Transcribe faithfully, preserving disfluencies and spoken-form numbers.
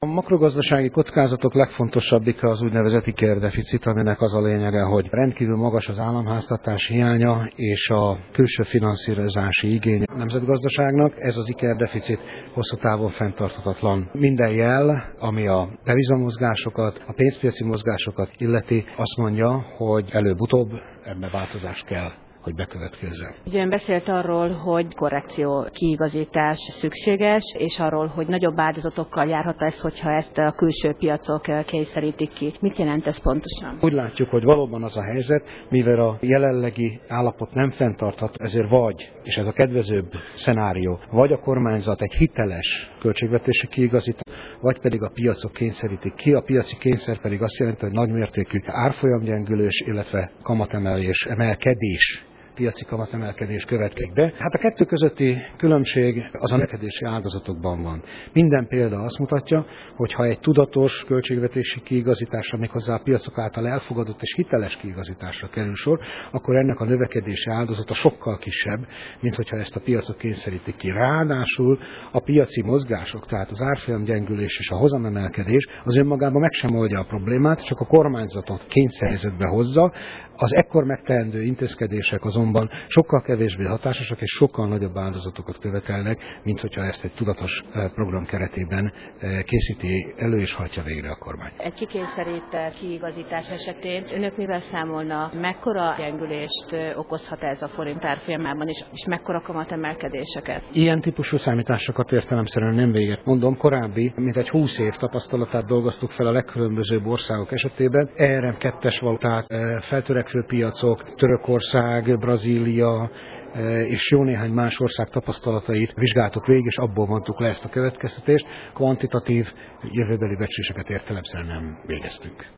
A makrogazdasági kockázatok legfontosabbik az úgynevezett ikerdeficit, aminek az a lényege, hogy rendkívül magas az államháztartás hiánya és a külső finanszírozási igény a nemzetgazdaságnak. Ez az ikerdeficit hosszú távon fenntarthatatlan. Minden jel, ami a devizamozgásokat, a pénzpiaci mozgásokat illeti, azt mondja, hogy előbb-utóbb ebbe változás kell, hogy bekövetkezzen. Ugye ön beszélt arról, hogy korrekció, kiigazítás szükséges, és arról, hogy nagyobb áldozatokkal járhat ez, hogyha ezt a külső piacok kényszerítik ki. Mit jelent ez pontosan? Úgy látjuk, hogy valóban az a helyzet, mivel a jelenlegi állapot nem fenntarthat, ezért vagy, és ez a kedvezőbb szenárió, vagy a kormányzat egy hiteles költségvetési kiigazítás, vagy pedig a piacok kényszerítik ki. A piaci kényszer pedig azt jelenti, hogy nagymértékű árfolyamgyengülés, illetve kamatemelés, emelkedés, piaci kamatemelkedés következik be. Hát a kettő közötti különbség az a növekedési ágazatokban van. Minden példa azt mutatja, hogy ha egy tudatos költségvetési kiigazításra, méghozzá a piacok által elfogadott és hiteles kiigazításra kerül sor, akkor ennek a növekedési áldozata sokkal kisebb, mint hogyha ezt a piacok kényszerítik ki. Ráadásul a piaci mozgások, tehát az árfolyamgyengülés és a hozamemelkedés az önmagában meg sem oldja a problémát, csak a kormányzatot kényszerhelyzetbe hozza. Az ekkor megteendő intézkedések azonban sokkal kevésbé hatásosak és sokkal nagyobb áldozatokat követelnek, mint hogyha ezt egy tudatos program keretében készíti elő és hajtja végre a kormány. Egy kikényszerített kiigazítás esetén önök mivel számolna, mekkora gyengülést okozhat ez a forint árfolyamában, és, és mekkora kamatemelkedéseket? Ilyen típusú számításokat értelemszerűen nem véget. Mondom, korábbi, mint egy húsz év tapasztalatát dolgoztuk fel a legkülönbözőbb országok esetében. E R M kettes valutát, feltörekvő piacok, Törökország, Brazília és jó néhány más ország tapasztalatait vizsgáltuk végig, és abból mondtuk le ezt a következtetést. Kvantitatív jövőbeli becsléseket értelemszerűen nem végeztünk.